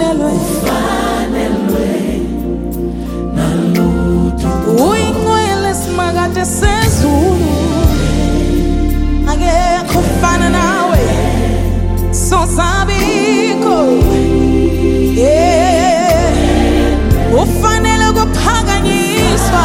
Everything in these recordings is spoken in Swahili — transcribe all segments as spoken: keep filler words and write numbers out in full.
ufanelwe uyingcwele simakade sezulu akekho ufana nawe sosabikho yeah ufanele kuphakanyiswa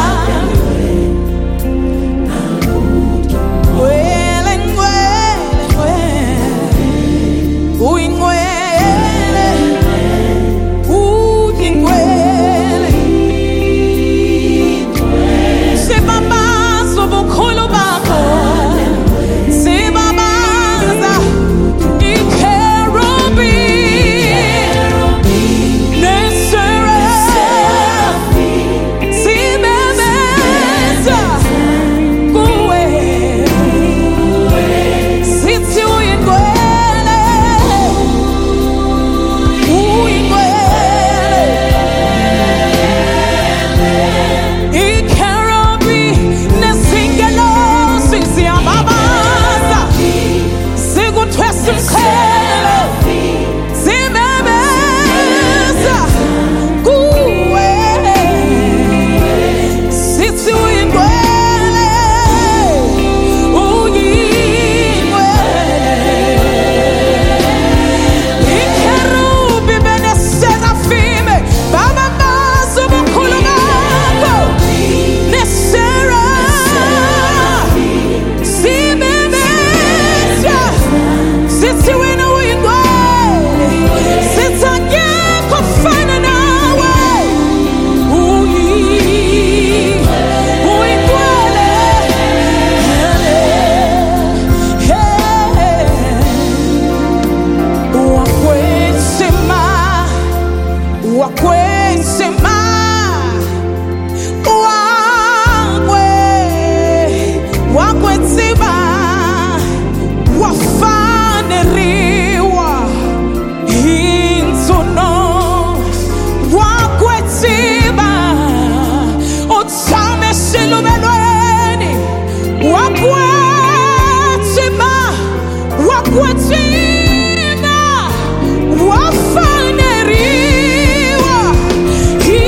He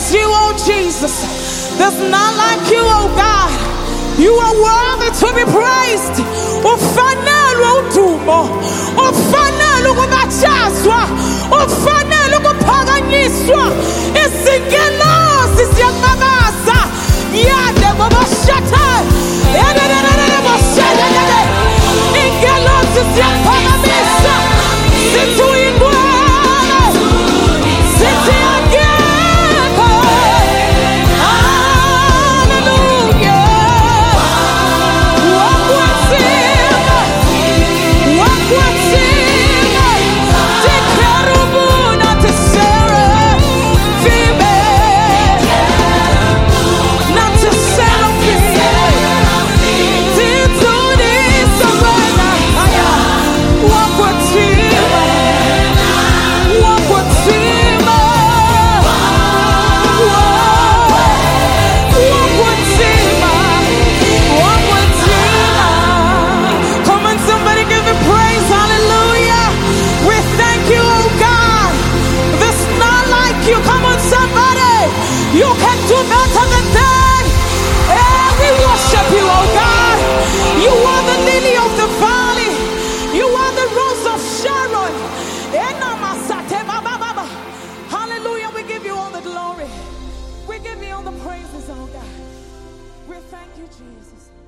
is you, oh Jesus. There's none like you, oh God. You are worthy to be praised. Ufanele udumo, ufanele ukubachazwa, ufanele ukuphakanyiswa. Izingelosi siyakubabaza. Yade babashata. Yadadadadada bashadadada. Ingelosi siyakuphakamisa. Sithi uyingcwele. Sithi angekho. Hallelujah. Wakwathina. Wakwathina. Tikerubuna tisere. Vibe. Not to settle Tituni Savannah. Wakwathina. Wakwathina. Wakwathina. Wakwathina. Come on, somebody give him praise. Hallelujah. We thank you, oh God. There's none like you. Come on, somebody. You can do better than that. Eh, we worship you, oh God. You are the lily of the valley. You are the rose of Sharon. Eh, namasate ba ba ba ba. Hallelujah. We give you all the glory. We give you all the praises, oh God. We thank you, Jesus.